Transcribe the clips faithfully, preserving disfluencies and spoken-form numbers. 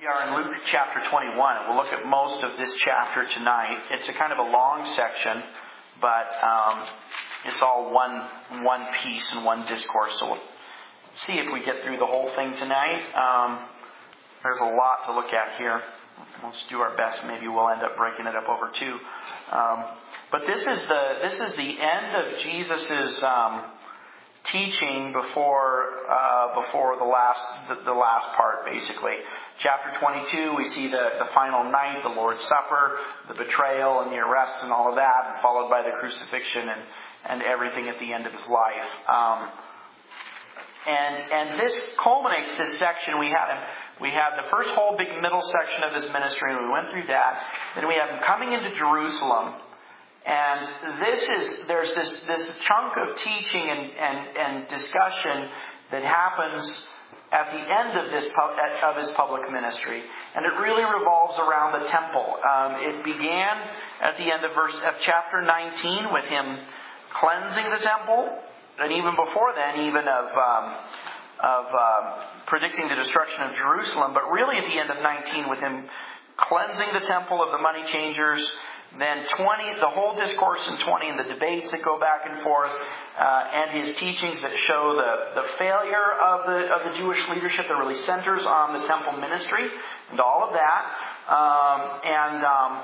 We are in Luke chapter twenty-one. We'll look at most of this chapter tonight. It's a kind of a long section, but um, it's all one one piece and one discourse. So we'll see if we get through the whole thing tonight. Um, there's a lot to look at here. Let's do our best. Maybe we'll end up breaking it up over two. Um, but this is the this is the end of Jesus's um, teaching before uh, before the last the, the last part, basically. Chapter twenty-two, we see the, the final night, the Lord's Supper, the betrayal and the arrest and all of that, and followed by the crucifixion and, and everything at the end of his life. Um, and and this culminates this section. We had him. We had the first whole big middle section of his ministry, and we went through that. Then we have him coming into Jerusalem. And this is, there's this, this chunk of teaching and, and, and discussion that happens at the end of this of his public ministry. And it really revolves around the temple. Um, it began at the end of verse of chapter nineteen with him cleansing the temple. And even before then, even of, um, of um, predicting the destruction of Jerusalem. But really at the end of nineteen with him cleansing the temple of the money changers. Then twenty, the whole discourse in twenty and the debates that go back and forth, uh, and his teachings that show the, the failure of the of the Jewish leadership that really centers on the temple ministry and all of that. Um, and um,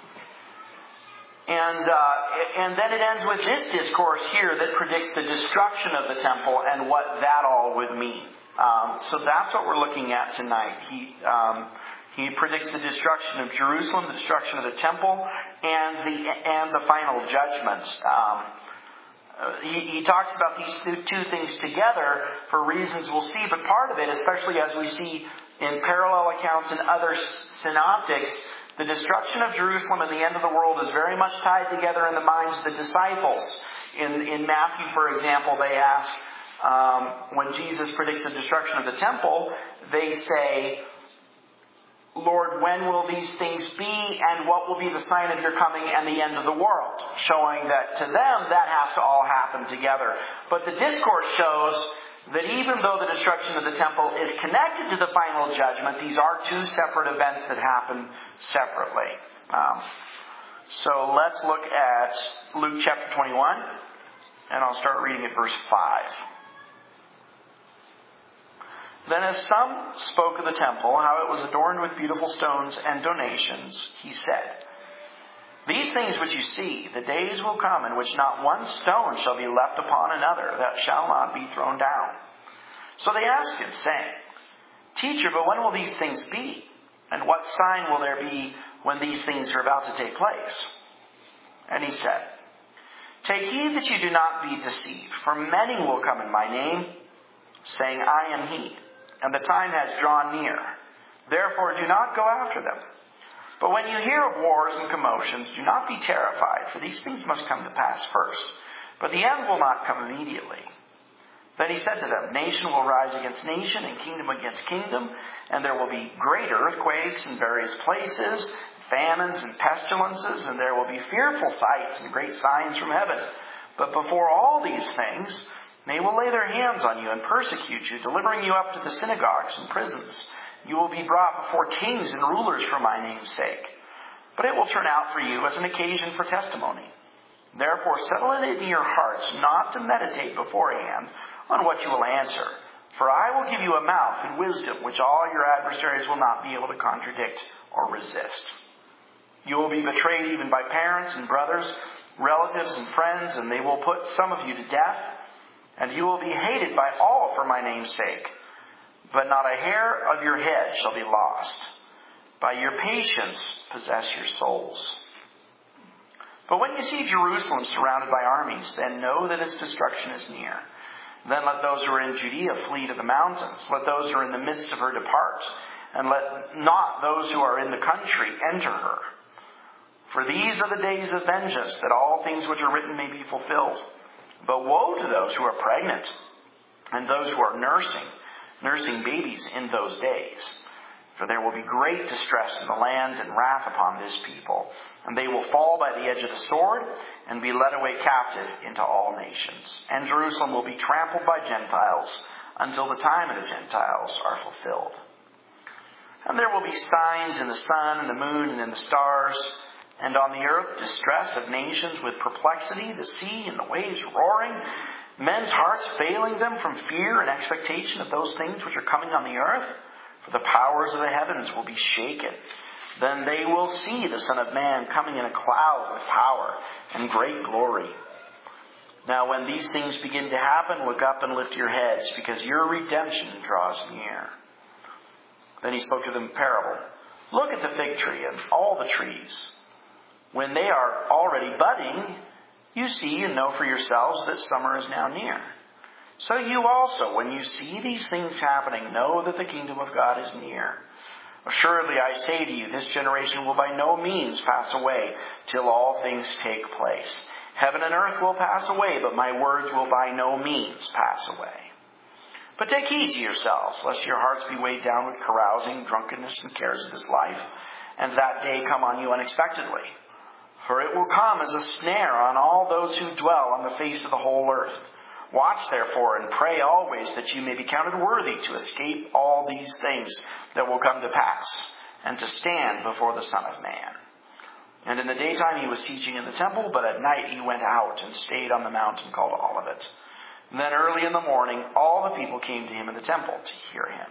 and uh, and then it ends with this discourse here that predicts the destruction of the temple and what that all would mean. Um, so that's what we're looking at tonight. He um, He predicts the destruction of Jerusalem, the destruction of the temple, and the and the final judgment. Um, uh, he, he talks about these two, two things together for reasons we'll see, but part of it, especially as we see in parallel accounts in other synoptics, the destruction of Jerusalem and the end of the world is very much tied together in the minds of the disciples. In, in Matthew, for example, they ask, um, when Jesus predicts the destruction of the temple, they say, Lord, when will these things be, and what will be the sign of your coming and the end of the world? Showing that to them, that has to all happen together. But the discourse shows that even though the destruction of the temple is connected to the final judgment, these are two separate events that happen separately. Um, so let's look at Luke chapter twenty-one, and I'll start reading at verse five. Then as some spoke of the temple, how it was adorned with beautiful stones and donations, he said, These things which you see, the days will come in which not one stone shall be left upon another that shall not be thrown down. So they asked him, saying, Teacher, but when will these things be? And what sign will there be when these things are about to take place? And he said, Take heed that you do not be deceived, for many will come in my name, saying, I am he. And the time has drawn near. Therefore, do not go after them. But when you hear of wars and commotions, do not be terrified, for these things must come to pass first. But the end will not come immediately. Then he said to them, Nation will rise against nation, and kingdom against kingdom, and there will be great earthquakes in various places, famines and pestilences, and there will be fearful sights and great signs from heaven. But before all these things, they will lay their hands on you and persecute you, delivering you up to the synagogues and prisons. You will be brought before kings and rulers for my name's sake. But it will turn out for you as an occasion for testimony. Therefore, settle it in your hearts not to meditate beforehand on what you will answer. For I will give you a mouth and wisdom which all your adversaries will not be able to contradict or resist. You will be betrayed even by parents and brothers, relatives and friends, and they will put some of you to death. And you will be hated by all for my name's sake. But not a hair of your head shall be lost. By your patience possess your souls. But when you see Jerusalem surrounded by armies, then know that its destruction is near. Then let those who are in Judea flee to the mountains. Let those who are in the midst of her depart. And let not those who are in the country enter her. For these are the days of vengeance, that all things which are written may be fulfilled. But woe to those who are pregnant and those who are nursing, nursing babies in those days. For there will be great distress in the land and wrath upon this people. And they will fall by the edge of the sword and be led away captive into all nations. And Jerusalem will be trampled by Gentiles until the time of the Gentiles are fulfilled. And there will be signs in the sun and the moon and in the stars, and on the earth distress of nations with perplexity, the sea and the waves roaring, men's hearts failing them from fear and expectation of those things which are coming on the earth. For the powers of the heavens will be shaken. Then they will see the Son of Man coming in a cloud with power and great glory. Now when these things begin to happen, look up and lift your heads, because your redemption draws near. Then he spoke to them in parable. Look at the fig tree and all the trees. When they are already budding, you see and know for yourselves that summer is now near. So you also, when you see these things happening, know that the kingdom of God is near. Assuredly, I say to you, this generation will by no means pass away till all things take place. Heaven and earth will pass away, but my words will by no means pass away. But take heed to yourselves, lest your hearts be weighed down with carousing, drunkenness, and cares of this life, and that day come on you unexpectedly. For it will come as a snare on all those who dwell on the face of the whole earth. Watch therefore and pray always that you may be counted worthy to escape all these things that will come to pass, and to stand before the Son of Man. And in the daytime he was teaching in the temple, but at night he went out and stayed on the mountain called Olivet. And then early in the morning, all the people came to him in the temple to hear him.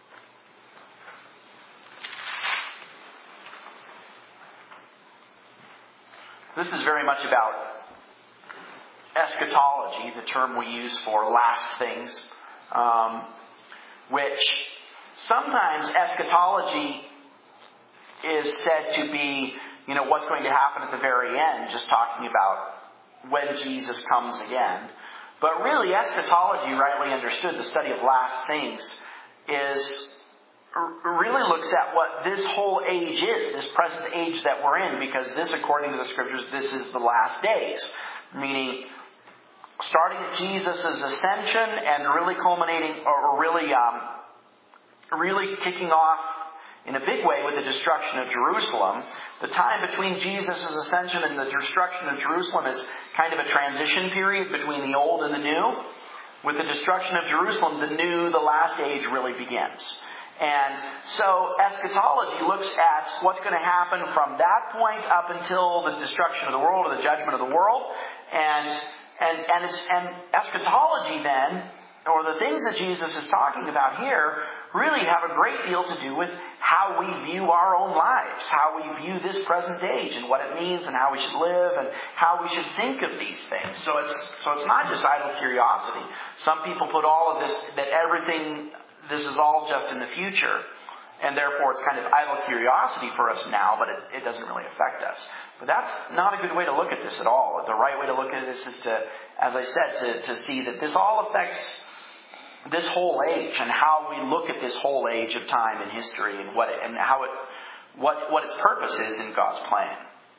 This is very much about eschatology, the term we use for last things, um, which sometimes eschatology is said to be, you know, what's going to happen at the very end, just talking about when Jesus comes again. But really, eschatology, rightly understood, the study of last things, is really looks at what this whole age is, this present age that we're in, because this, according to the Scriptures, this is the last days. Meaning, starting at Jesus' ascension and really culminating, or really, um, really kicking off in a big way with the destruction of Jerusalem. The time between Jesus' ascension and the destruction of Jerusalem is kind of a transition period between the old and the new. With the destruction of Jerusalem, the new, the last age really begins. And so eschatology looks at what's going to happen from that point up until the destruction of the world or the judgment of the world. And and and, it's, and eschatology then, or the things that Jesus is talking about here, really have a great deal to do with how we view our own lives, how we view this present age and what it means and how we should live and how we should think of these things. So it's so it's not just idle curiosity. Some people put all of this, that everything, this is all just in the future, and therefore it's kind of idle curiosity for us now, but it, it doesn't really affect us. But that's not a good way to look at this at all. The right way to look at this is to, as I said, to, to see that this all affects this whole age and how we look at this whole age of time in history and what it, and how it, what, what its purpose is in God's plan.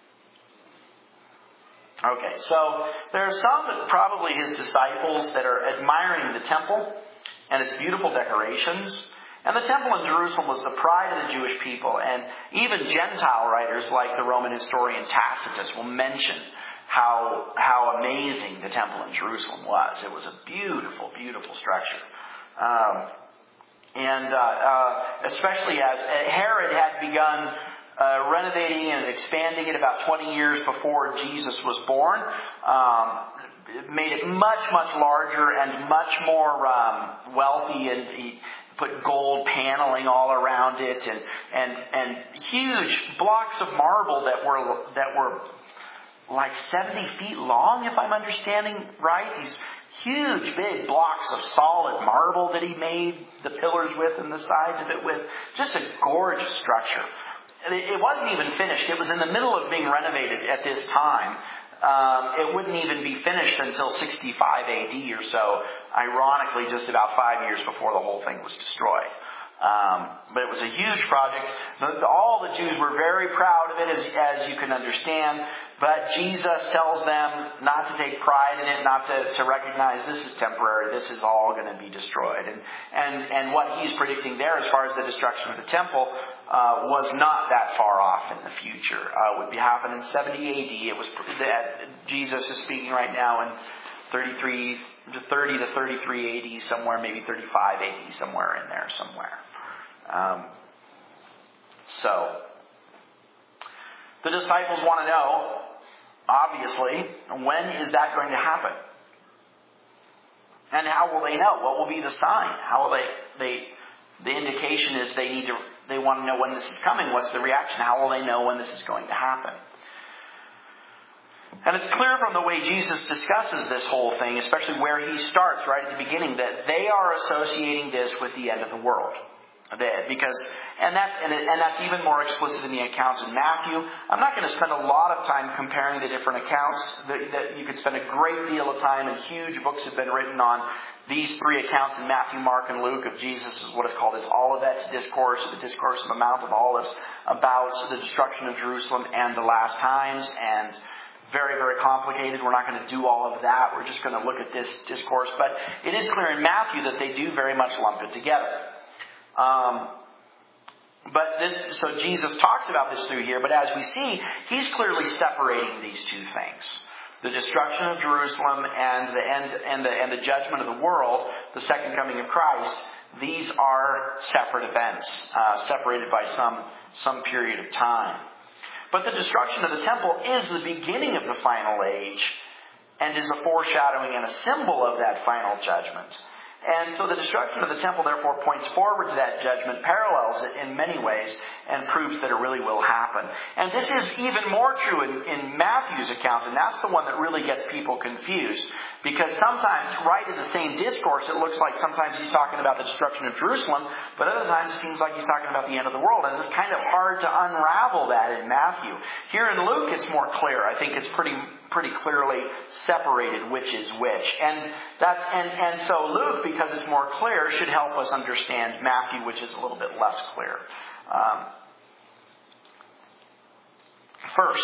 Okay, so there are some, probably his disciples, that are admiring the temple and its beautiful decorations. And the temple in Jerusalem was the pride of the Jewish people. And even Gentile writers like the Roman historian Tacitus will mention how how amazing the temple in Jerusalem was. It was a beautiful, beautiful structure. Um, and uh, uh, especially as Herod had begun uh, renovating and expanding it about twenty years before Jesus was born. Um, it made it much, much larger and much more um, wealthy, and he put gold paneling all around it, and and and huge blocks of marble that were that were like seventy feet long, if I'm understanding right. These huge, big blocks of solid marble that he made the pillars with and the sides of it with. Just a gorgeous structure. It wasn't even finished. It was in the middle of being renovated at this time. Um, it wouldn't even be finished until sixty-five A D or so, ironically just about five years before the whole thing was destroyed. Um, but it was a huge project. The, the, all the Jews were very proud of it, as, as you can understand. But Jesus tells them not to take pride in it, not to, to recognize this is temporary, this is all going to be destroyed. And, and, and what he's predicting there as far as the destruction of the temple uh, was not that far off in the future. Uh, it would be happen in seventy A D. It was that Jesus is speaking right now in thirty-three to thirty to thirty-three A D, somewhere, maybe thirty-five A D, somewhere in there somewhere. Um, So, the disciples want to know, obviously, when is that going to happen? And how will they know? What will be the sign? How will they, they, the indication is they need to, they want to know when this is coming. What's the reaction? How will they know when this is going to happen? And it's clear from the way Jesus discusses this whole thing, especially where he starts right at the beginning, that they are associating this with the end of the world. Because, and that's, and, it, and that's even more explicit in the accounts in Matthew. I'm not going to spend a lot of time comparing the different accounts. That, that you could spend a great deal of time, and huge books have been written on these three accounts in Matthew, Mark, and Luke of Jesus, is what is called his Olivet Discourse, the Discourse of the Mount of Olives, about the destruction of Jerusalem and the last times, and very, very complicated. We're not going to do all of that. We're just going to look at this discourse. But it is clear in Matthew that they do very much lump it together. Um, but this, so Jesus talks about this through here, but as we see, he's clearly separating these two things. The destruction of Jerusalem and the end, and the, and the judgment of the world, the second coming of Christ, these are separate events, uh, separated by some, some period of time. But the destruction of the temple is the beginning of the final age and is a foreshadowing and a symbol of that final judgment. And so the destruction of the temple, therefore, points forward to that judgment, parallels it in many ways, and proves that it really will happen. And this is even more true in, in Matthew's account, and that's the one that really gets people confused. Because sometimes, right in the same discourse, it looks like sometimes he's talking about the destruction of Jerusalem, but other times it seems like he's talking about the end of the world. And it's kind of hard to unravel that in Matthew. Here in Luke, it's more clear. I think it's pretty pretty clearly separated which is which. And that's and, and so Luke, because it's more clear, should help us understand Matthew, which is a little bit less clear. Um, first,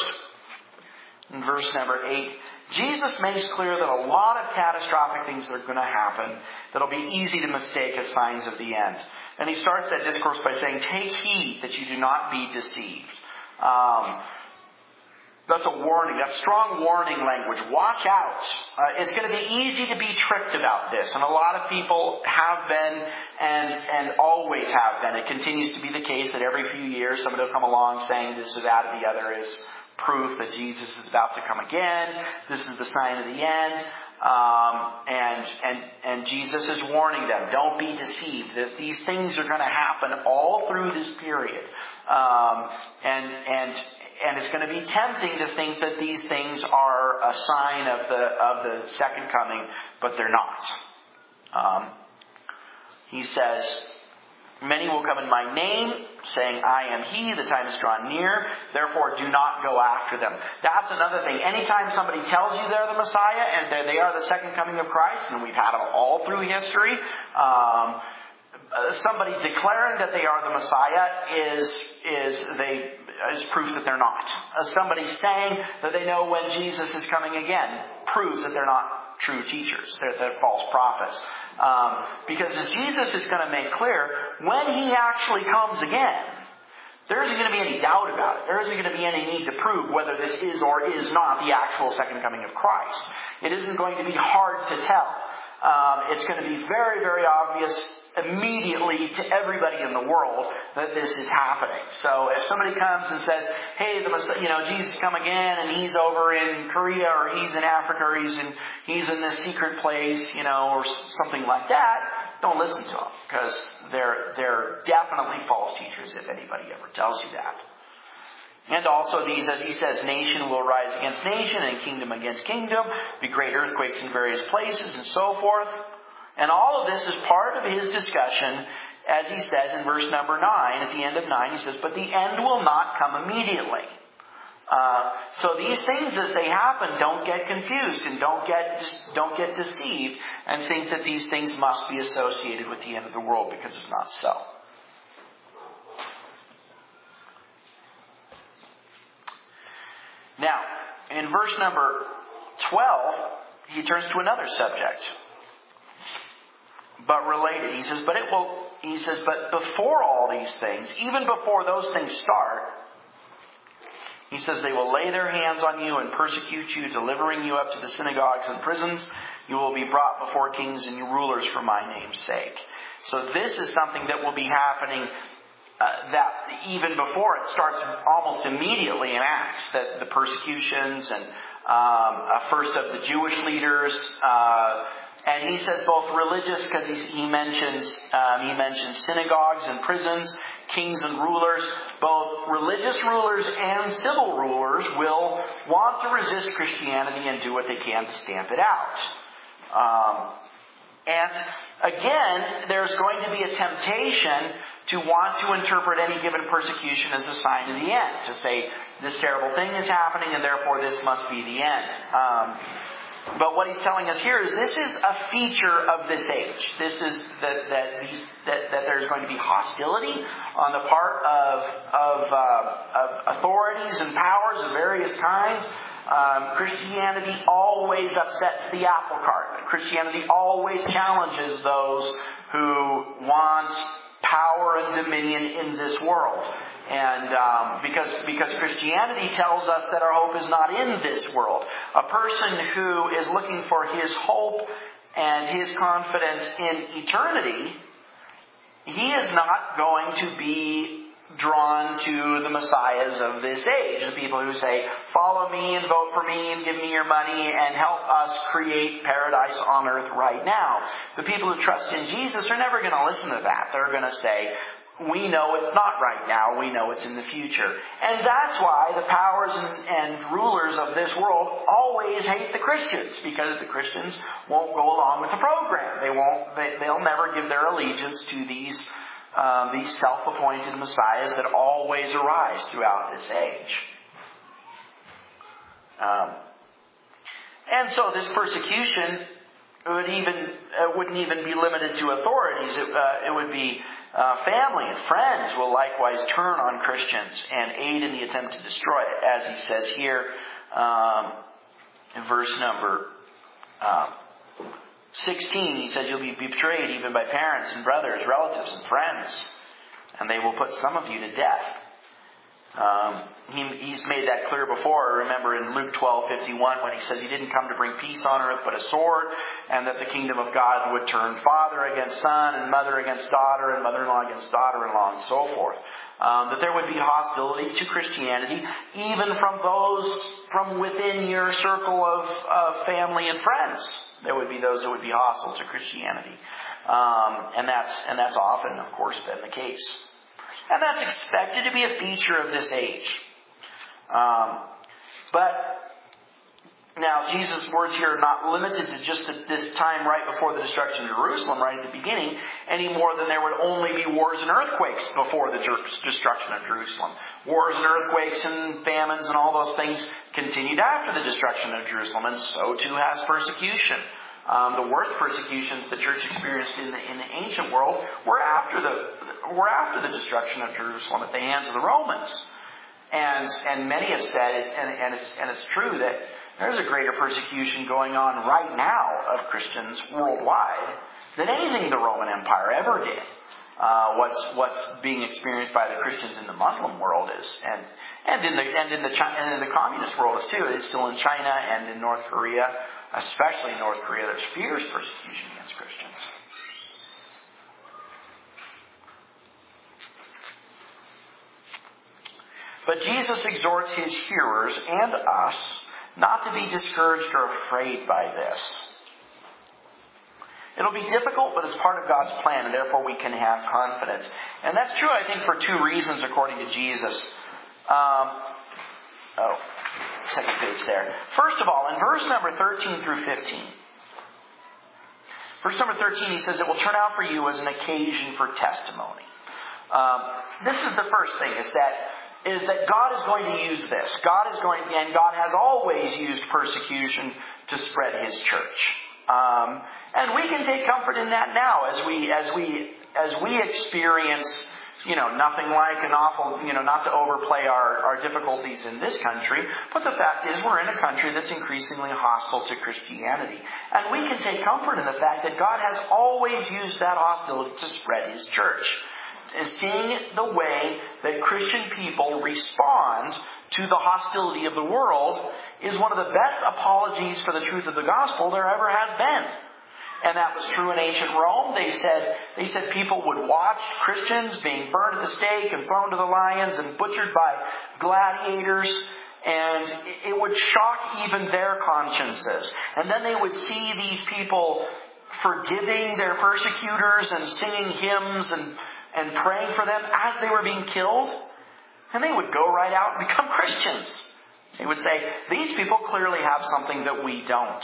in verse number eight, Jesus makes clear that a lot of catastrophic things are going to happen that'll be easy to mistake as signs of the end. And he starts that discourse by saying, take heed that you do not be deceived. Um, That's a warning. That's strong warning language. Watch out. Uh, it's going to be easy to be tricked about this. And a lot of people have been and and always have been. It continues to be the case that every few years somebody will come along saying this or that or the other is proof that Jesus is about to come again. This is the sign of the end. Um, and and and Jesus is warning them, don't be deceived. This, these things are going to happen all through this period. Um, and and And it's going to be tempting to think that these things are a sign of the of the second coming, but they're not. Um, he says, many will come in my name, saying, I am he, the time is drawn near, therefore do not go after them. That's another thing. Anytime somebody tells you they're the Messiah and that they are the second coming of Christ, and we've had them all through history, um, somebody declaring that they are the Messiah is is they is proof that they're not. Uh, somebody saying that they know when Jesus is coming again proves that they're not true teachers. They're, they're false prophets. Um, because as Jesus is going to make clear, when he actually comes again, there isn't going to be any doubt about it. There isn't going to be any need to prove whether this is or is not the actual second coming of Christ. It isn't going to be hard to tell. Um, it's going to be very, very obvious immediately to everybody in the world that this is happening. So if somebody comes and says, hey, the you know, Jesus come again and he's over in Korea or he's in Africa or he's in, he's in this secret place, you know, or something like that, don't listen to them, because they're, they're definitely false teachers if anybody ever tells you that. And also these, as he says, nation will rise against nation and kingdom against kingdom, be great earthquakes in various places and so forth. And all of this is part of his discussion, as he says in verse number nine, at the end of nine, he says, but the end will not come immediately. Uh, so these things, as they happen, don't get confused and don't get don't get deceived and think that these things must be associated with the end of the world, because it's not so. Now, in verse number twelve, he turns to another subject, but related. He says, but it will, he says, but before all these things, even before those things start, he says, they will lay their hands on you and persecute you, delivering you up to the synagogues and prisons. You will be brought before kings and rulers for my name's sake. So this is something that will be happening. Uh, that even before, it starts almost immediately in Acts, that the persecutions and um, first of the Jewish leaders, uh, and he says both religious, because he mentions um, he mentions synagogues and prisons, kings and rulers. Both religious rulers and civil rulers will want to resist Christianity and do what they can to stamp it out. Um, and again, there's going to be a temptation to want to interpret any given persecution as a sign of the end, to say this terrible thing is happening and therefore this must be the end. Um, But what he's telling us here is this is a feature of this age. This is that that, these, that, that there's going to be hostility on the part of, of, uh, of authorities and powers of various kinds. Um, Christianity always upsets the apple cart. Christianity always challenges those who want power and dominion in this world. And um, because because Christianity tells us that our hope is not in this world. A person who is looking for his hope and his confidence in eternity, he is not going to be drawn to the messiahs of this age. The people who say, follow me and vote for me and give me your money and help us create paradise on earth right now. The people who trust in Jesus are never going to listen to that. They're going to say, we know it's not right now. We know it's in the future. And that's why the powers and, and rulers of this world always hate the Christians, because the Christians won't go along with the program. They won't. They, they'll never give their allegiance to these um, these self-appointed messiahs that always arise throughout this age. Um, and so this persecution would even uh, wouldn't even be limited to authorities. It, uh, it would be Uh, family and friends will likewise turn on Christians and aid in the attempt to destroy it. As he says here um, in verse number um, sixteen, he says, you'll be betrayed even by parents and brothers, relatives and friends, and they will put some of you to death. Um, he, he's made that clear before. Remember in Luke twelve fifty-one when he says he didn't come to bring peace on earth but a sword, and that the kingdom of God would turn father against son and mother against daughter and mother-in-law against daughter-in-law and so forth. Um, that there would be hostility to Christianity even from those from within your circle of, of family and friends. There would be those that would be hostile to Christianity. Um, and that's and that's often, of course, been the case. And that's expected to be a feature of this age. Um, but now, Jesus' words here are not limited to just this time right before the destruction of Jerusalem, right at the beginning, any more than there would only be wars and earthquakes before the destruction of Jerusalem. Wars and earthquakes and famines and all those things continued after the destruction of Jerusalem, and so too has persecution. Um, the worst persecutions the church experienced in the, in the ancient world were after the were after the destruction of Jerusalem at the hands of the Romans. And and many have said, it's, and, and it's and it's true that there's a greater persecution going on right now of Christians worldwide than anything the Roman Empire ever did. Uh, what's what's being experienced by the Christians in the Muslim world is, and and in the and in the and in the communist world is too. It's still in China and in North Korea. Especially in North Korea, there's fierce persecution against Christians. But Jesus exhorts his hearers and us not to be discouraged or afraid by this. It'll be difficult, but it's part of God's plan, and therefore we can have confidence. And that's true, I think, for two reasons, according to Jesus. Um, oh. Second page there. First of all, in verse number thirteen through fifteen. Verse number thirteen, he says, it will turn out for you as an occasion for testimony. Um, this is the first thing, is that is that God is going to use this. God is going, and God has always used persecution to spread his church. Um, and we can take comfort in that now as we as we as we experience, you know, nothing like an awful, you know, not to overplay our, our difficulties in this country, but the fact is we're in a country that's increasingly hostile to Christianity. And we can take comfort in the fact that God has always used that hostility to spread his church. Seeing the way that Christian people respond to the hostility of the world is one of the best apologies for the truth of the gospel there ever has been. And that was true in ancient Rome. They said, they said people would watch Christians being burned at the stake and thrown to the lions and butchered by gladiators. And it would shock even their consciences. And then they would see these people forgiving their persecutors and singing hymns and, and praying for them as they were being killed. And they would go right out and become Christians. They would say, these people clearly have something that we don't.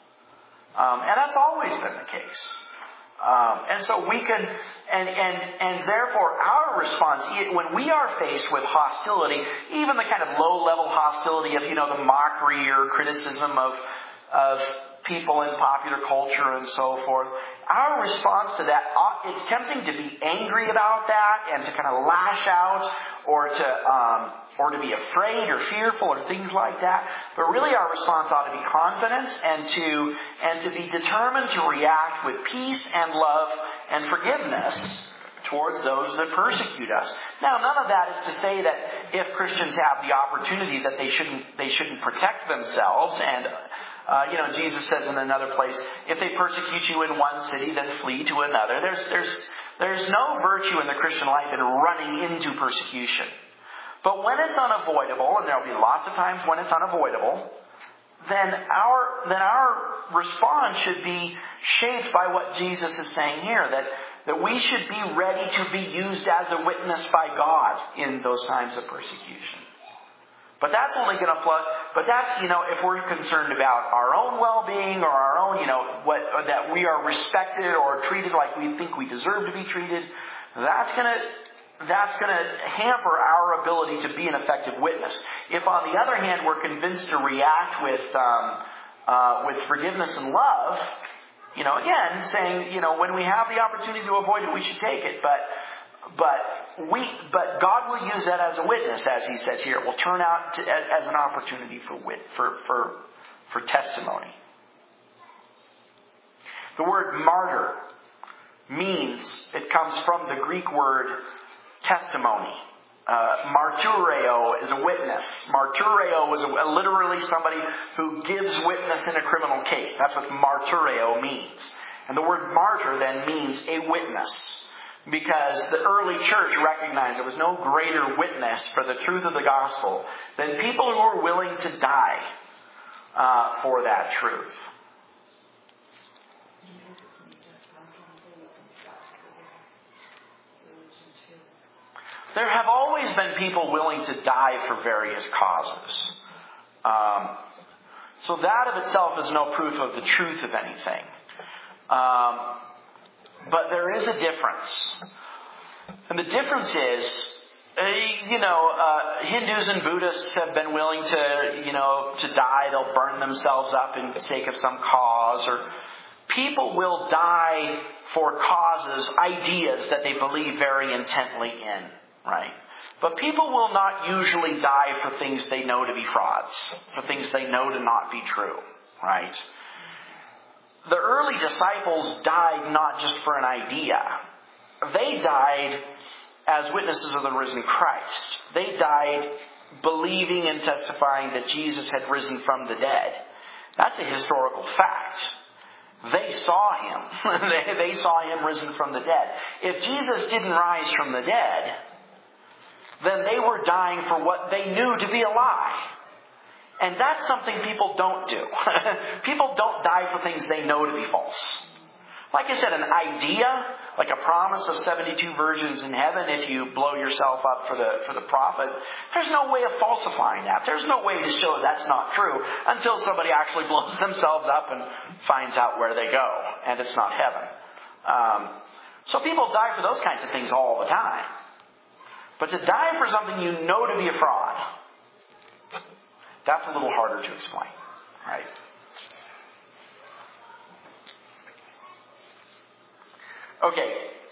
Um, and that's always been the case. Um, and so we can, and, and, and therefore our response, when we are faced with hostility, even the kind of low-level hostility of, you know, the mockery or criticism of, of people in popular culture and so forth, our response to that, it's tempting to be angry about that and to kind of lash out or to, um, or to be afraid or fearful or things like that. But really our response ought to be confidence and to, and to be determined to react with peace and love and forgiveness towards those that persecute us. Now, none of that is to say that if Christians have the opportunity that they shouldn't, they shouldn't protect themselves. And, uh, you know, Jesus says in another place, if they persecute you in one city, then flee to another. There's, there's, there's no virtue in the Christian life in running into persecution. But when it's unavoidable, and there'll be lots of times when it's unavoidable, then our then our response should be shaped by what Jesus is saying here, that, that we should be ready to be used as a witness by God in those times of persecution. But that's only going to flood, but that's, you know, if we're concerned about our own well-being or our own, you know, what, that we are respected or treated like we think we deserve to be treated, that's going to That's going to hamper our ability to be an effective witness. If, on the other hand, we're convinced to react with um, uh, with forgiveness and love, you know, again, saying, you know, when we have the opportunity to avoid it, we should take it. But but we but God will use that as a witness, as He says here. It will turn out to, as an opportunity for wit for for for testimony. The word martyr means, it comes from the Greek word testimony. Uh, martyreo is a witness. Martyreo is a, literally somebody who gives witness in a criminal case. That's what martyreo means. And the word martyr then means a witness. Because the early church recognized there was no greater witness for the truth of the gospel than people who were willing to die uh, for that truth. There have always been people willing to die for various causes. Um, so that of itself is no proof of the truth of anything. Um, but there is a difference. And the difference is, uh, you know, uh, Hindus and Buddhists have been willing to, you know, to die. They'll burn themselves up in the sake of some cause. Or people will die for causes, ideas that they believe very intently in. Right? But people will not usually die for things they know to be frauds, for things they know to not be true. Right? The early disciples died not just for an idea. They died as witnesses of the risen Christ. They died believing and testifying that Jesus had risen from the dead. That's a historical fact. They saw Him. they, they saw Him risen from the dead. If Jesus didn't rise from the dead, then they were dying for what they knew to be a lie. And that's something people don't do. People don't die for things they know to be false. Like I said, an idea, like a promise of seventy-two virgins in heaven if you blow yourself up for the for the prophet, there's no way of falsifying that. There's no way to show that's not true until somebody actually blows themselves up and finds out where they go, and it's not heaven. Um, so people die for those kinds of things all the time. But to die for something you know to be a fraud, that's a little harder to explain, right? Okay.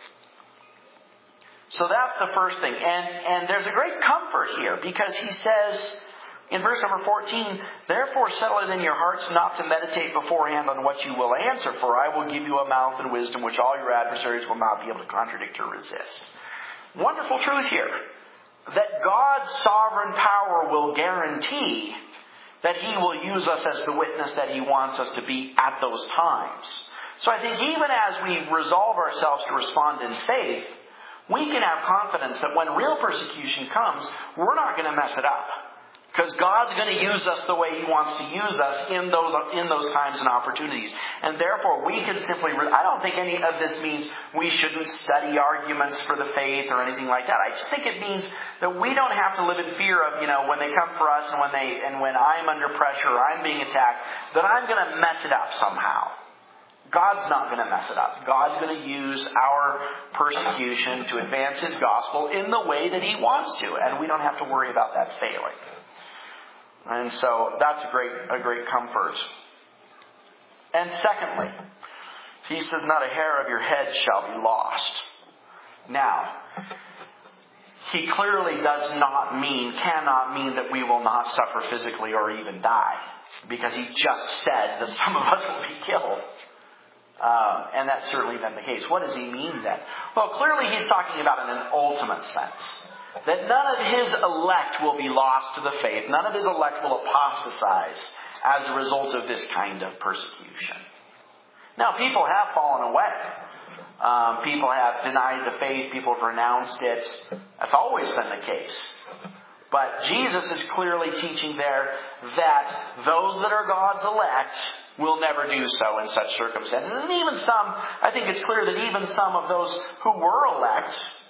So that's the first thing. And, and there's a great comfort here because he says in verse number fourteen, therefore settle it in your hearts not to meditate beforehand on what you will answer, for I will give you a mouth and wisdom which all your adversaries will not be able to contradict or resist. Wonderful truth here, that God's sovereign power will guarantee that He will use us as the witness that He wants us to be at those times. So I think even as we resolve ourselves to respond in faith, we can have confidence that when real persecution comes, we're not going to mess it up. Because God's going to use us the way He wants to use us in those in those times and opportunities. And therefore, we can simply... I don't think any of this means we shouldn't study arguments for the faith or anything like that. I just think it means that we don't have to live in fear of, you know, when they come for us and when they and when I'm under pressure or I'm being attacked, that I'm going to mess it up somehow. God's not going to mess it up. God's going to use our persecution to advance His gospel in the way that He wants to. And we don't have to worry about that failing. And so that's a great, a great comfort. And secondly, He says, not a hair of your head shall be lost. Now, He clearly does not mean, cannot mean that we will not suffer physically or even die. Because He just said that some of us will be killed. Um, and that's certainly been the case. What does He mean then? Well, clearly He's talking about in an ultimate sense. That none of His elect will be lost to the faith. None of His elect will apostatize as a result of this kind of persecution. Now, people have fallen away. Um, people have denied the faith. People have renounced it. That's always been the case. But Jesus is clearly teaching there that those that are God's elect will never do so in such circumstances. And even some, I think it's clear that even some of those who were elect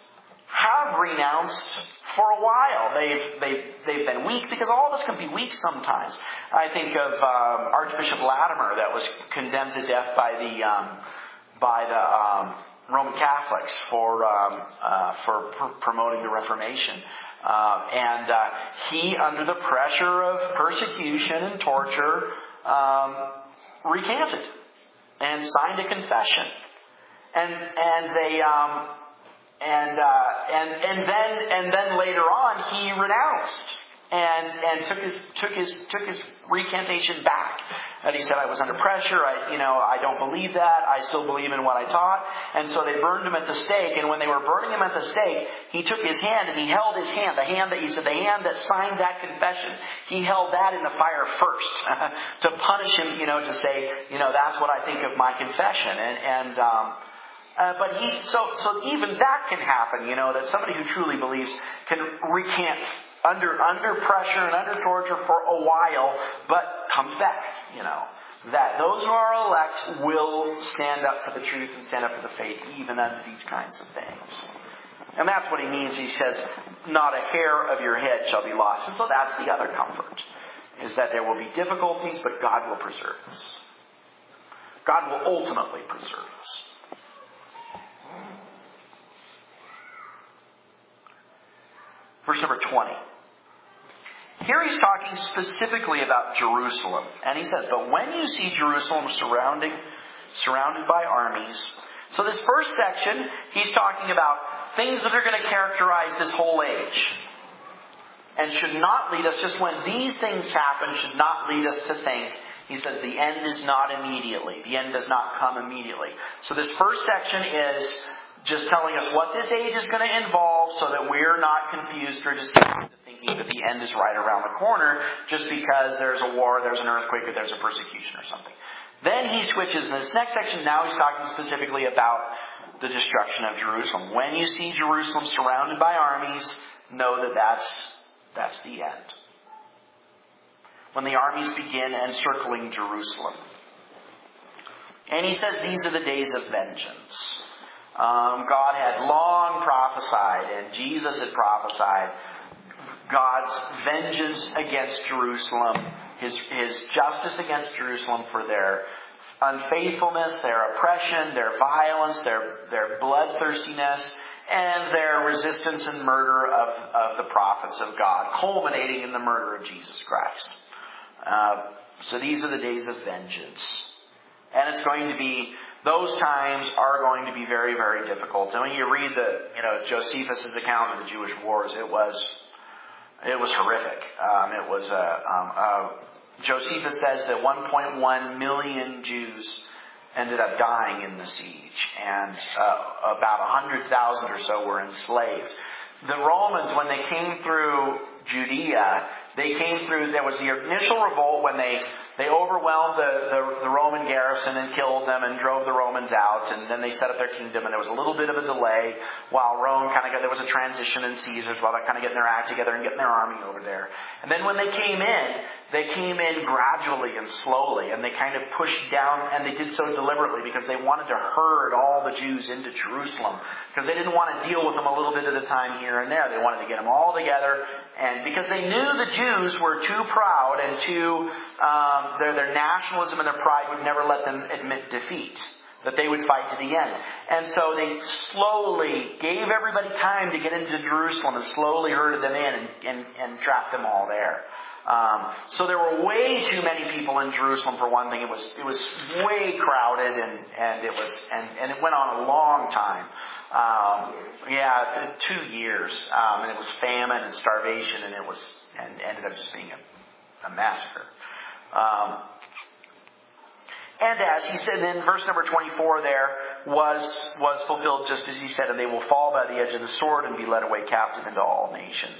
have renounced for a while. They've they've they've been weak, because all of us can be weak sometimes. I think of um, Archbishop Latimer, that was condemned to death by the um, by the um, Roman Catholics for um, uh, for pr- promoting the Reformation, uh, and uh, he, under the pressure of persecution and torture, um, recanted and signed a confession, and and they. Um, And uh, and and then and then later on he renounced and and took his took his took his recantation back. And he said, I was under pressure. I you know I don't believe that. I still believe in what I taught. And so they burned him at the stake. And when they were burning him at the stake, he took his hand and he held his hand, the hand that he said, the hand that signed that confession. He held that in the fire first to punish him. You know, to say, you know, that's what I think of my confession. And and. Um, Uh, but he, so, so even that can happen, you know, that somebody who truly believes can recant under, under pressure and under torture for a while, but comes back, you know. That those who are elect will stand up for the truth and stand up for the faith, even under these kinds of things. And that's what he means. He says, not a hair of your head shall be lost. And so that's the other comfort, is that there will be difficulties, but God will preserve us. God will ultimately preserve us. Verse number twenty. Here he's talking specifically about Jerusalem. And he says, but when you see Jerusalem surrounding, surrounded by armies. So this first section, he's talking about things that are going to characterize this whole age. And should not lead us, just when these things happen, should not lead us to think, he says, the end is not immediately. The end does not come immediately. So this first section is just telling us what this age is going to involve, so that we're not confused or deceived into thinking that the end is right around the corner just because there's a war, there's an earthquake, or there's a persecution or something. Then he switches in this next section. Now he's talking specifically about the destruction of Jerusalem. When you see Jerusalem surrounded by armies, know that that's, that's the end. When the armies begin encircling Jerusalem. And he says these are the days of vengeance. Um, God had long prophesied, and Jesus had prophesied, God's vengeance against Jerusalem, His, His justice against Jerusalem for their unfaithfulness, their oppression, their violence, their, their bloodthirstiness, and their resistance and murder of, of the prophets of God, culminating in the murder of Jesus Christ. Uh, so these are the days of vengeance. And it's going to be, those times are going to be very, very difficult. And when you read the, you know, Josephus' account of the Jewish wars, it was, it was horrific. Um, it was, uh, um, uh, Josephus says that one point one million Jews ended up dying in the siege, and uh, about one hundred thousand or so were enslaved. The Romans, when they came through Judea, they came through, there was the initial revolt when they They overwhelmed the, the, the Roman garrison and killed them and drove the Romans out. And then they set up their kingdom. And there was a little bit of a delay while Rome kind of got, there was a transition in Caesars while they're kind of getting their act together and getting their army over there. And then when they came in, they came in gradually and slowly. And they kind of pushed down, and they did so deliberately because they wanted to herd all the Jews into Jerusalem. Because they didn't want to deal with them a little bit at a time here and there. They wanted to get them all together. And because they knew the Jews were too proud and too, um, their, their nationalism and their pride would never let them admit defeat. That they would fight to the end. And so they slowly gave everybody time to get into Jerusalem and slowly herded them in and, and, and trapped them all there. Um, so there were way too many people in Jerusalem for one thing. It was it was way crowded and, and it was and, and it went on a long time. Um, yeah, two years. Um, and it was famine and starvation, and it was and ended up just being a, a massacre. Um, and as he said in verse number twenty-four, there was was fulfilled just as he said, and they will fall by the edge of the sword and be led away captive into all nations.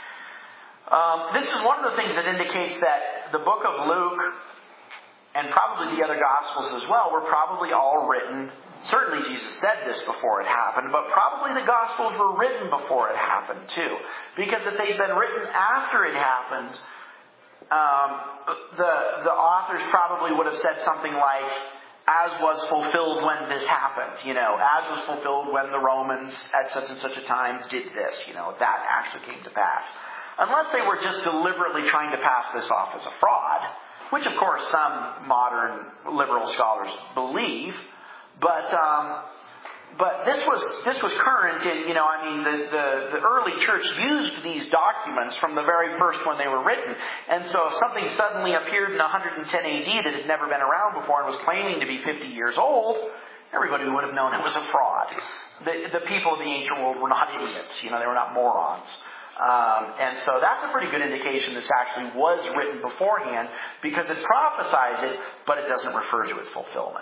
Um, this is one of the things that indicates that the book of Luke and probably the other Gospels as well were probably all written. Certainly Jesus said this before it happened, but probably the Gospels were written before it happened too. Because if they'd been written after it happened, um, the the authors probably would have said something like, as was fulfilled when this happened, you know, as was fulfilled when the Romans at such and such a time did this, you know, that actually came to pass. Unless they were just deliberately trying to pass this off as a fraud, which of course some modern liberal scholars believe, but um, but this was this was current in, you know, I mean, the, the, the early church used these documents from the very first when they were written. And so if something suddenly appeared in one hundred ten A D that had never been around before and was claiming to be fifty years old, everybody would have known it was a fraud. The, the people of the ancient world were not idiots, you know, they were not morons. Um, and so that's a pretty good indication this actually was written beforehand because it prophesies it, but it doesn't refer to its fulfillment.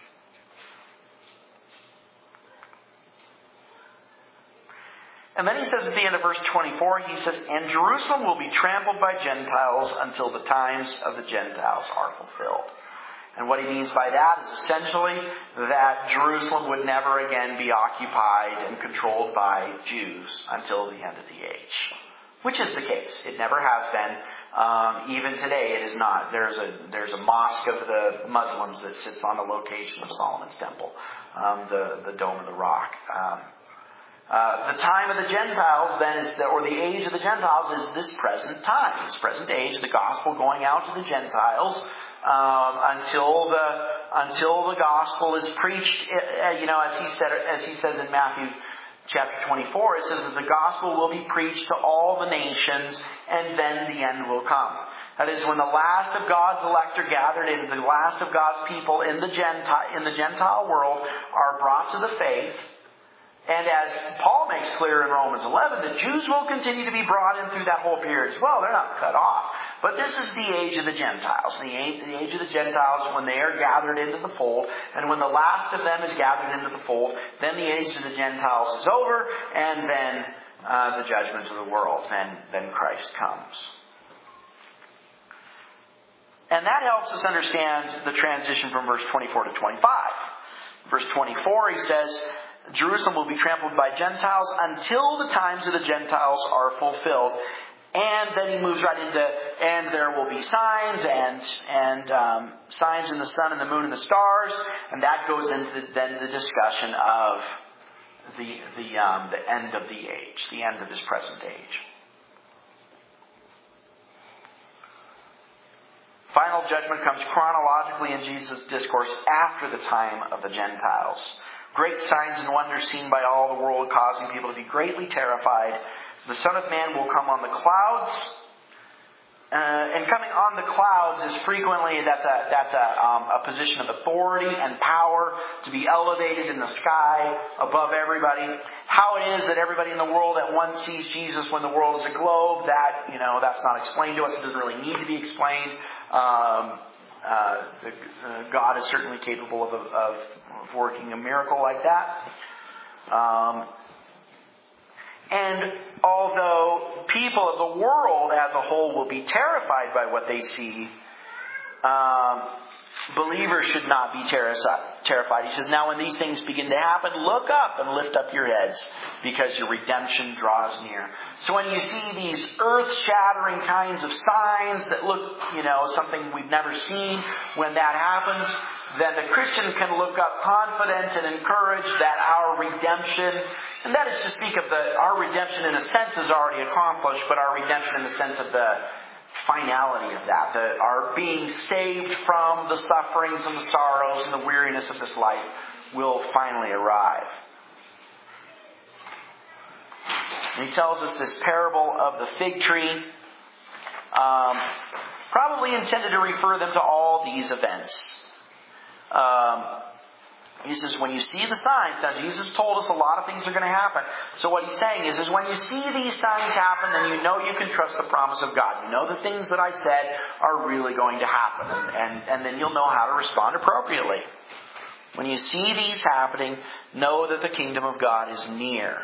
And then he says at the end of verse twenty-four, he says, and Jerusalem will be trampled by Gentiles until the times of the Gentiles are fulfilled. And what he means by that is essentially that Jerusalem would never again be occupied and controlled by Jews until the end of the age. Which is the case. It never has been. Um, even today it is not. There's a there's a mosque of the Muslims that sits on the location of Solomon's temple. Um, the, the Dome of the Rock. Um, uh, the time of the Gentiles then is, the, or the age of the Gentiles is this present time. This present age, the gospel going out to the Gentiles. Um, until the until the gospel is preached, uh, you know, as he said, as he says in Matthew chapter twenty-four, it says that the gospel will be preached to all the nations, and then the end will come. That is, when the last of God's elect are gathered in, the last of God's people in the Gentile in the Gentile world are brought to the faith. And as Paul makes clear in Romans eleven, the Jews will continue to be brought in through that whole period as well. They're not cut off. But this is the age of the Gentiles. The age, the age of the Gentiles when they are gathered into the fold. And when the last of them is gathered into the fold, then the age of the Gentiles is over. And then uh, the judgment of the world. Then, then Christ comes. And that helps us understand the transition from verse twenty-four to twenty-five. Verse twenty-four, he says, Jerusalem will be trampled by Gentiles until the times of the Gentiles are fulfilled. And then he moves right into, and there will be signs and and um, signs in the sun and the moon and the stars, and that goes into the, then the discussion of the the um, the end of the age, the end of this present age. Final judgment comes chronologically in Jesus' discourse after the time of the Gentiles. Great signs and wonders seen by all the world, causing people to be greatly terrified. The Son of Man will come on the clouds. Uh, and coming on the clouds is frequently, that's a that's a, um, a position of authority and power to be elevated in the sky above everybody. How it is that everybody in the world at once sees Jesus when the world is a globe, that, you know, that's not explained to us. It doesn't really need to be explained. Um, uh, the, uh, God is certainly capable of, of, of working a miracle like that. Um, And although people of the world as a whole will be terrified by what they see, Um, believers should not be terrified. He says, now when these things begin to happen, look up and lift up your heads, because your redemption draws near. So when you see these earth-shattering kinds of signs that look, you know, something we've never seen, when that happens, then the Christian can look up confident and encouraged that our redemption, and that is to speak of the, our redemption in a sense is already accomplished, but our redemption in the sense of the finality of that, the, our being saved from the sufferings and the sorrows and the weariness of this life will finally arrive. And he tells us this parable of the fig tree, um, probably intended to refer them to all these events. Um, he says, when you see the signs, now Jesus told us a lot of things are going to happen. So what he's saying is, is when you see these signs happen, then you know you can trust the promise of God. You know the things that I said are really going to happen. And, and, and then you'll know how to respond appropriately. When you see these happening, know that the kingdom of God is near.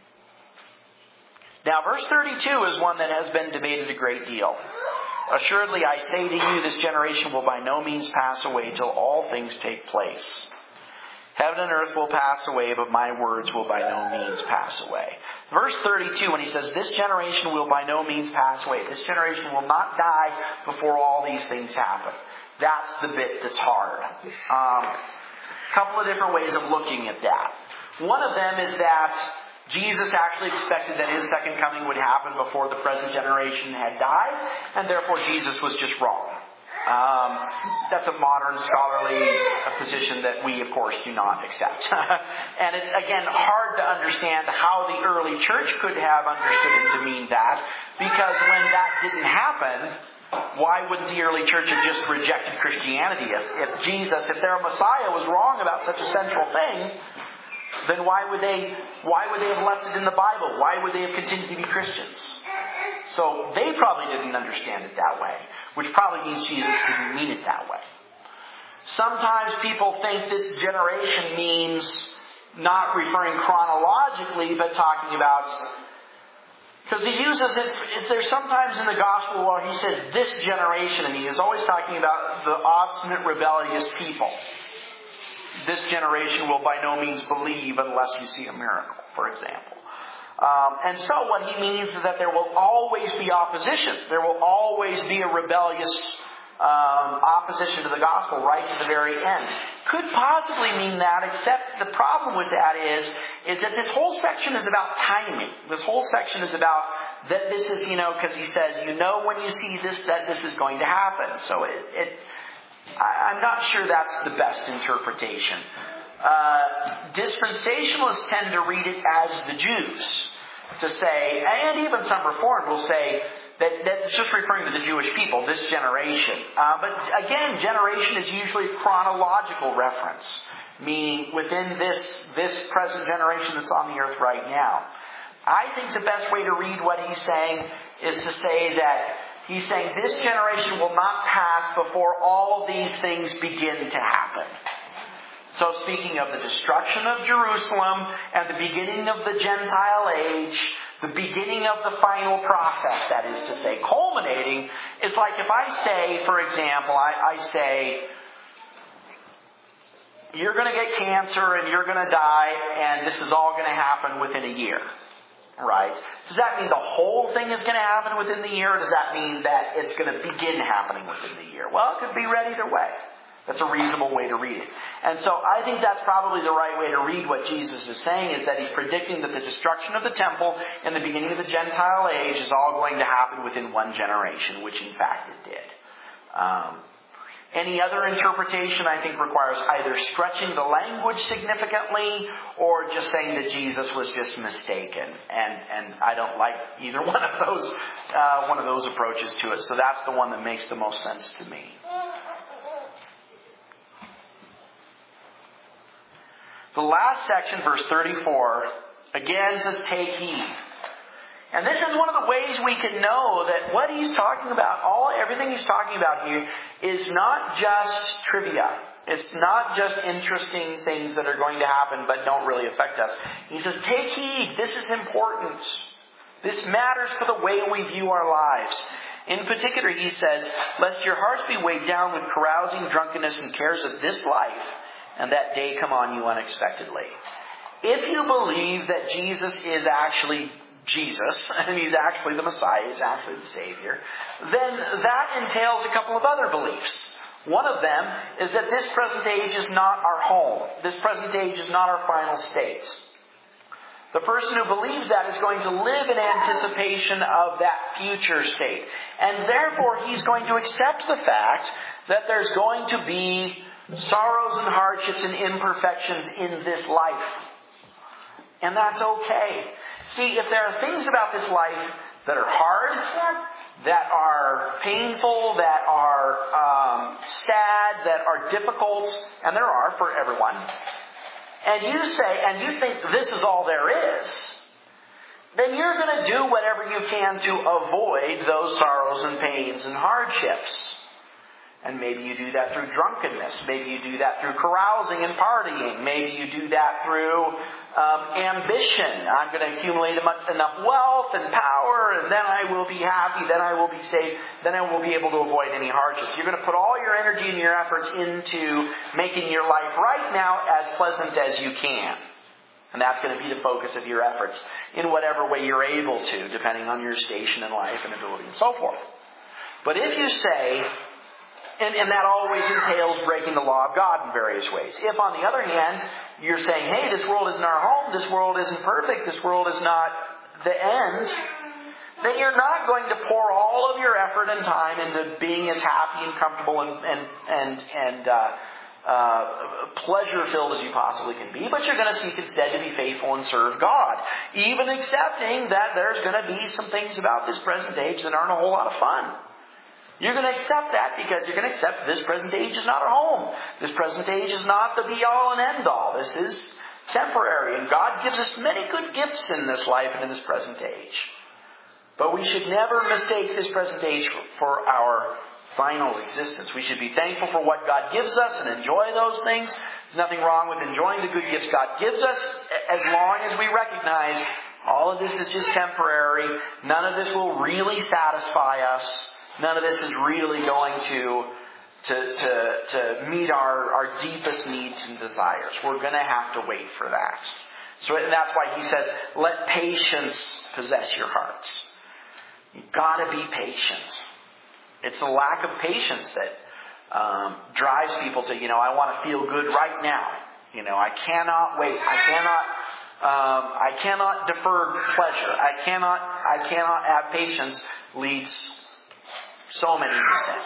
Now, verse thirty-two is one that has been debated a great deal. Assuredly, I say to you, this generation will by no means pass away till all things take place. Heaven and earth will pass away, but my words will by no means pass away. Verse thirty-two, when he says, this generation will by no means pass away. This generation will not die before all these things happen. That's the bit that's hard. Um, a couple of different ways of looking at that. One of them is that Jesus actually expected that His second coming would happen before the present generation had died, and therefore Jesus was just wrong. Um, that's a modern scholarly position that we, of course, do not accept. And it's, again, hard to understand how the early church could have understood it to mean that, because when that didn't happen, why wouldn't the early church have just rejected Christianity? If, if Jesus, if their Messiah was wrong about such a central thing, then why would they why would they have left it in the Bible? Why would they have continued to be Christians? So they probably didn't understand it that way, which probably means Jesus didn't mean it that way. Sometimes people think this generation means not referring chronologically, but talking about, because he uses it, there's sometimes in the gospel where he says this generation, and he is always talking about the obstinate, rebellious people. This generation will by no means believe unless you see a miracle, for example. Um, and so what he means is that there will always be opposition. There will always be a rebellious um, opposition to the gospel right to the very end. Could possibly mean that, except the problem with that is, is that this whole section is about timing. This whole section is about that this is, you know, because he says, you know when you see this, that this is going to happen. So it... it I'm not sure that's the best interpretation. Uh, dispensationalists tend to read it as the Jews. To say, and even some Reformed will say that that's just referring to the Jewish people, this generation. Uh, but again, generation is usually chronological reference, meaning within this, this present generation that's on the earth right now. I think the best way to read what he's saying is to say that he's saying this generation will not pass before all these things begin to happen. So speaking of the destruction of Jerusalem and the beginning of the Gentile age, the beginning of the final process, that is to say, culminating, it's like if I say, for example, I, I say, you're going to get cancer and you're going to die and this is all going to happen within a year. Right? Does that mean the whole thing is going to happen within the year, or does that mean that it's going to begin happening within the year? Well, it could be read either way. That's a reasonable way to read it. And so I think that's probably the right way to read what Jesus is saying, is that he's predicting that the destruction of the temple and the beginning of the Gentile age is all going to happen within one generation, which in fact it did. Um, Any other interpretation, I think, requires either stretching the language significantly or just saying that Jesus was just mistaken. And, and I don't like either one of those, uh, one of those approaches to it. So that's the one that makes the most sense to me. The last section, verse thirty-four, again says, take heed. And this is one of the ways we can know that what he's talking about, all everything he's talking about here, is not just trivia. It's not just interesting things that are going to happen but don't really affect us. He says, take heed. This is important. This matters for the way we view our lives. In particular, he says, lest your hearts be weighed down with carousing, drunkenness, and cares of this life, and that day come on you unexpectedly. If you believe that Jesus is actually Jesus, and He's actually the Messiah, He's actually the Savior, then that entails a couple of other beliefs. One of them is that this present age is not our home. This present age is not our final state. The person who believes that is going to live in anticipation of that future state. And therefore, he's going to accept the fact that there's going to be sorrows and hardships and imperfections in this life. And that's okay. See, if there are things about this life that are hard, that are painful, that are um, sad, that are difficult, and there are for everyone, and you say, and you think this is all there is, then you're going to do whatever you can to avoid those sorrows and pains and hardships. And maybe you do that through drunkenness. Maybe you do that through carousing and partying. Maybe you do that through um, ambition. I'm going to accumulate enough wealth and power, and then I will be happy, then I will be safe, then I will be able to avoid any hardships. You're going to put all your energy and your efforts into making your life right now as pleasant as you can. And that's going to be the focus of your efforts in whatever way you're able to, depending on your station in life and ability and so forth. But if you say, And, and that always entails breaking the law of God in various ways. If, on the other hand, you're saying, hey, this world isn't our home, this world isn't perfect, this world is not the end, then you're not going to pour all of your effort and time into being as happy and comfortable and, and, and, and uh, uh, pleasure-filled as you possibly can be, but you're going to seek instead to be faithful and serve God, even accepting that there's going to be some things about this present age that aren't a whole lot of fun. You're going to accept that because you're going to accept this present age is not our home. This present age is not the be-all and end-all. This is temporary. And God gives us many good gifts in this life and in this present age. But we should never mistake this present age for, for our final existence. We should be thankful for what God gives us and enjoy those things. There's nothing wrong with enjoying the good gifts God gives us as long as we recognize all of this is just temporary. None of this will really satisfy us. None of this is really going to to to, to meet our, our deepest needs and desires. We're going to have to wait for that. So and that's why he says, let patience possess your hearts. You've got to be patient. It's the lack of patience that um, drives people to, you know, I want to feel good right now. You know, I cannot wait. I cannot um, I cannot defer pleasure. I cannot I cannot have patience leads so many to sin.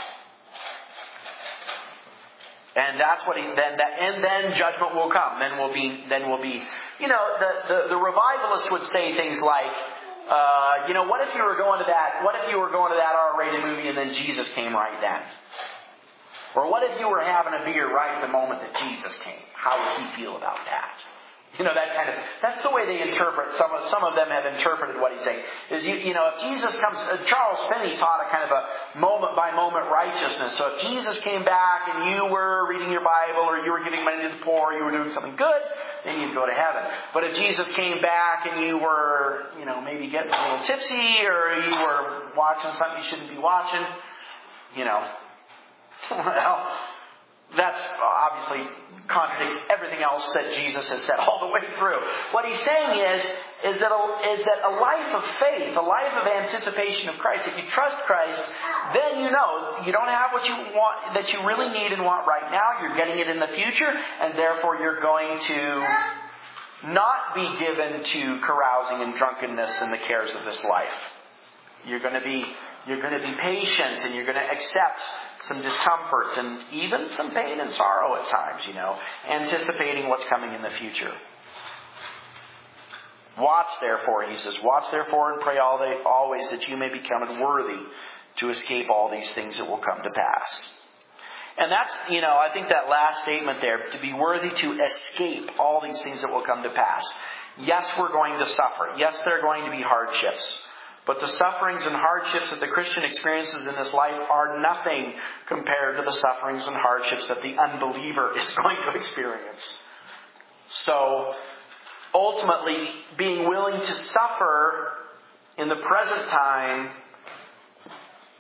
And that's what he then that and then judgment will come. Then will be then will be you know, the, the, the revivalists would say things like, uh, you know, what if you were going to that what if you were going to that R rated movie and then Jesus came right then? Or what if you were having a beer right at the moment that Jesus came? How would he feel about that? You know, that kind of, that's the way they interpret, some of, some of them have interpreted what he's saying. Is, you, you know, if Jesus comes, uh, Charles Finney taught a kind of a moment-by-moment righteousness. So if Jesus came back and you were reading your Bible or you were giving money to the poor, you were doing something good, then you'd go to heaven. But if Jesus came back and you were, you know, maybe getting a little tipsy or you were watching something you shouldn't be watching, you know, well, that's obviously contradicts everything else that Jesus has said all the way through. What he's saying is, is that a, is that a life of faith, a life of anticipation of Christ, if you trust Christ, then you know you don't have what you want, that you really need and want right now. You're getting it in the future, and therefore you're going to not be given to carousing and drunkenness and the cares of this life. You're going to be You're going to be patient, and you're going to accept some discomfort and even some pain and sorrow at times, you know, anticipating what's coming in the future. Watch therefore, he says, watch therefore and pray all day, always that you may be counted worthy to escape all these things that will come to pass. And that's, you know, I think that last statement there, to be worthy to escape all these things that will come to pass. Yes, we're going to suffer. Yes, there are going to be hardships. But the sufferings and hardships that the Christian experiences in this life are nothing compared to the sufferings and hardships that the unbeliever is going to experience. So, ultimately, being willing to suffer in the present time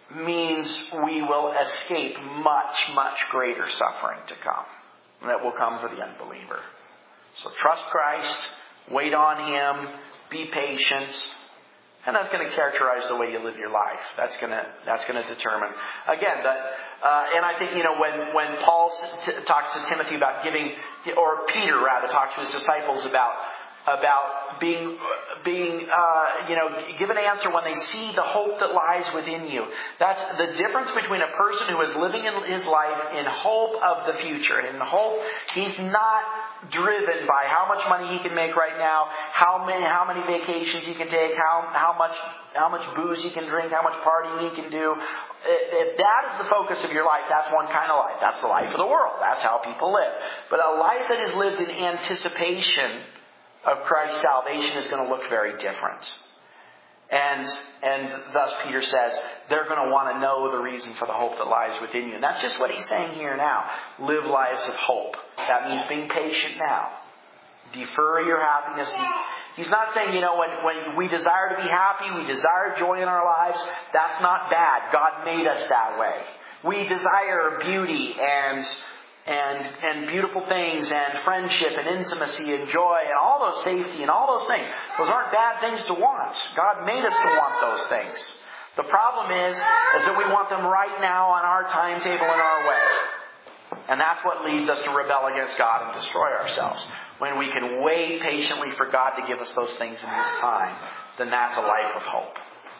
means we will escape much, much greater suffering to come. That will come for the unbeliever. So trust Christ, wait on Him, be patient, and that's going to characterize the way you live your life. That's going to that's going to determine. Again, that, uh, and I think, you know, when, when Paul t- talks to Timothy about giving, or Peter rather, talks to his disciples about about being, being, uh, you know, give an answer when they see the hope that lies within you. That's the difference between a person who is living in his life in hope of the future. And in hope, he's not driven by how much money he can make right now, how many, how many vacations he can take, how, how much, how much booze he can drink, how much partying he can do. If that is the focus of your life, that's one kind of life. That's the life of the world. That's how people live. But a life that is lived in anticipation of Christ's salvation is going to look very different. And and thus Peter says, they're going to want to know the reason for the hope that lies within you. And that's just what he's saying here now. Live lives of hope. That means being patient now. Defer your happiness. He's not saying, you know, when, when we desire to be happy, we desire joy in our lives, that's not bad. God made us that way. We desire beauty and And and beautiful things and friendship and intimacy and joy and all those safety and all those things. Those aren't bad things to want. God made us to want those things. The problem is, is that we want them right now on our timetable and our way. And that's what leads us to rebel against God and destroy ourselves. When we can wait patiently for God to give us those things in His time, then that's a life of hope.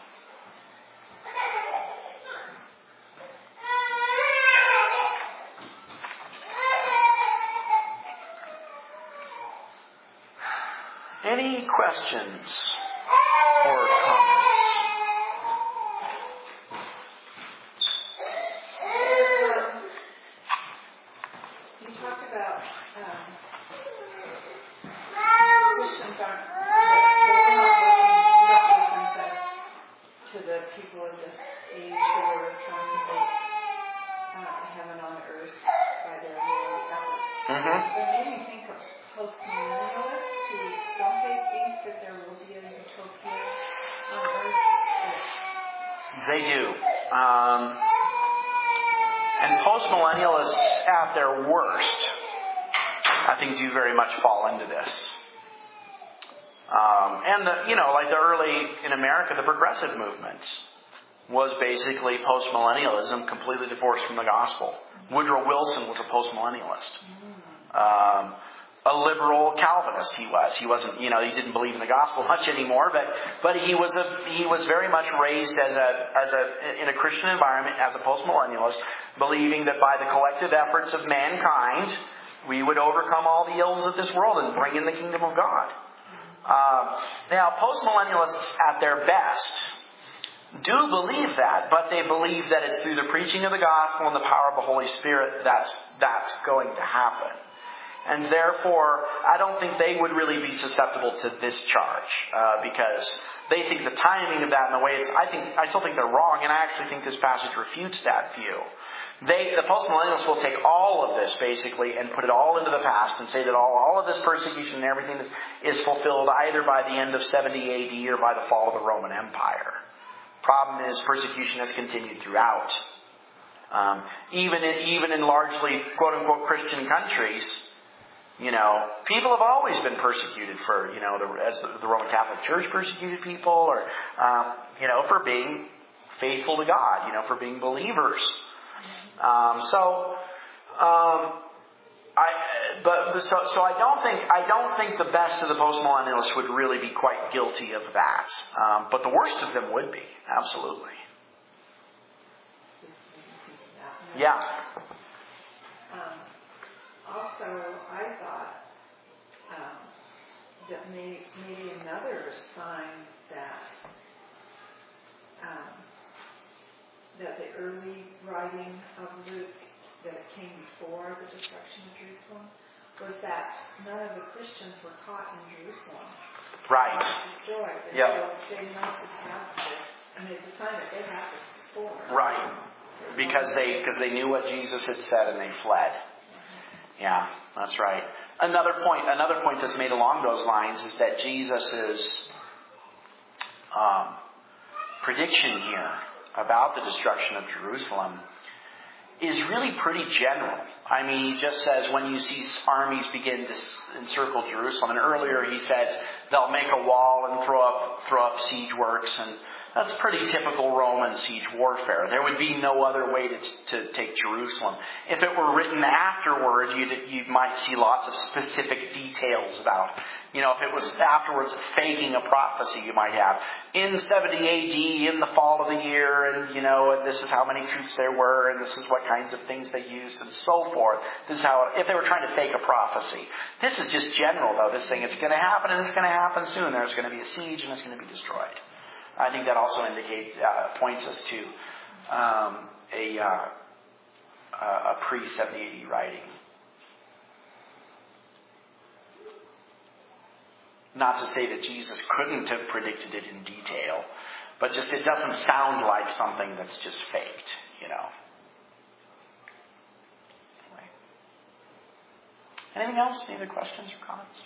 Any questions or comments? You talked about um, Christians aren't, they're not looking, to the people in this age who are trying to make uh, heaven on earth by their own efforts. Mm-hmm. It made me think of post-millennialists who don't they think that there will be a utopia on earth? They do. Um, and post-millennialists at their worst, I think, do very much fall into this. Um, and, the, you know, like the early, in America, the progressive movement was basically post-millennialism completely divorced from the gospel. Woodrow Wilson was a post-millennialist. Um, a liberal Calvinist he was. He wasn't, you know, he didn't believe in the gospel much anymore, but but he was a he was very much raised as a as a in a Christian environment as a postmillennialist, believing that by the collective efforts of mankind we would overcome all the ills of this world and bring in the kingdom of God. Um, now, postmillennialists at their best do believe that, but they believe that it's through the preaching of the gospel and the power of the Holy Spirit that's that's going to happen. And therefore, I don't think they would really be susceptible to this charge, uh, because they think the timing of that and the way it's, I think, I still think they're wrong, and I actually think this passage refutes that view. They, the postmillennialists will take all of this, basically, and put it all into the past and say that all, all of this persecution and everything is, is fulfilled either by the end of seventy A D or by the fall of the Roman Empire. Problem is, persecution has continued throughout. Um, even in, even in largely, quote-unquote, Christian countries, you know, people have always been persecuted for, you know, the, as the, the Roman Catholic Church persecuted people, or, um, you know, for being faithful to God, you know, for being believers. Um, so, um, I, but so, so I don't think I don't think the best of the postmillennialists would really be quite guilty of that, um, but the worst of them would be, absolutely. Yeah. Um, also, I thought um, that may, maybe another sign that um, that the early writing of Luke, that it came before the destruction of Jerusalem, was that none of the Christians were caught in Jerusalem. Right. Destroyed. And Yep. so they must have had this. I mean, it's a sign that they had this before. Right. Because they because they knew what Jesus had said and they fled. Yeah, that's right. Another point, another point that's made along those lines is that Jesus' um, prediction here about the destruction of Jerusalem is really pretty general. I mean, he just says when you see armies begin to encircle Jerusalem, and earlier he says they'll make a wall and throw up throw up siege works, and that's pretty typical Roman siege warfare. There would be no other way to, to take Jerusalem. If it were written afterwards, you'd, you might see lots of specific details about, you know, if it was afterwards faking a prophecy, you might have in seventy A D, in the fall of the year, and, you know, this is how many troops there were, and this is what kinds of things they used, and so forth. This is how, if they were trying to fake a prophecy. This is just general, though. This thing, it's going to happen, and it's going to happen soon. There's going to be a siege, and it's going to be destroyed. I think that also indicates, uh, points us to um, a, uh, a pre-seventy A D writing. Not to say that Jesus couldn't have predicted it in detail, but just it doesn't sound like something that's just faked, you know. Anyway. Anything else? Any other questions or comments?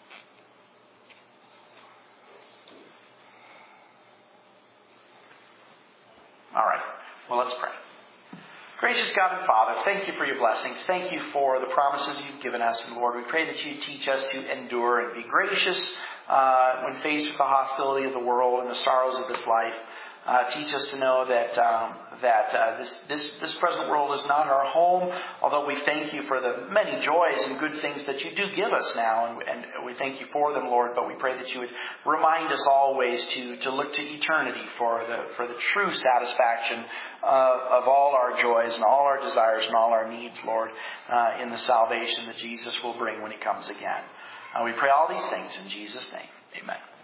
All right. Well, let's pray. Gracious God and Father, thank you for your blessings. Thank you for the promises you've given us. And Lord, we pray that you teach us to endure and be gracious uh, when faced with the hostility of the world and the sorrows of this life. Uh, teach us to know that um, that uh, this, this this present world is not our home, although we thank you for the many joys and good things that you do give us now, and, and we thank you for them, Lord. But we pray that you would remind us always to to look to eternity for the for the true satisfaction uh, of all our joys and all our desires and all our needs, Lord, uh, in the salvation that Jesus will bring when he comes again. Uh, we pray all these things in Jesus' name. Amen.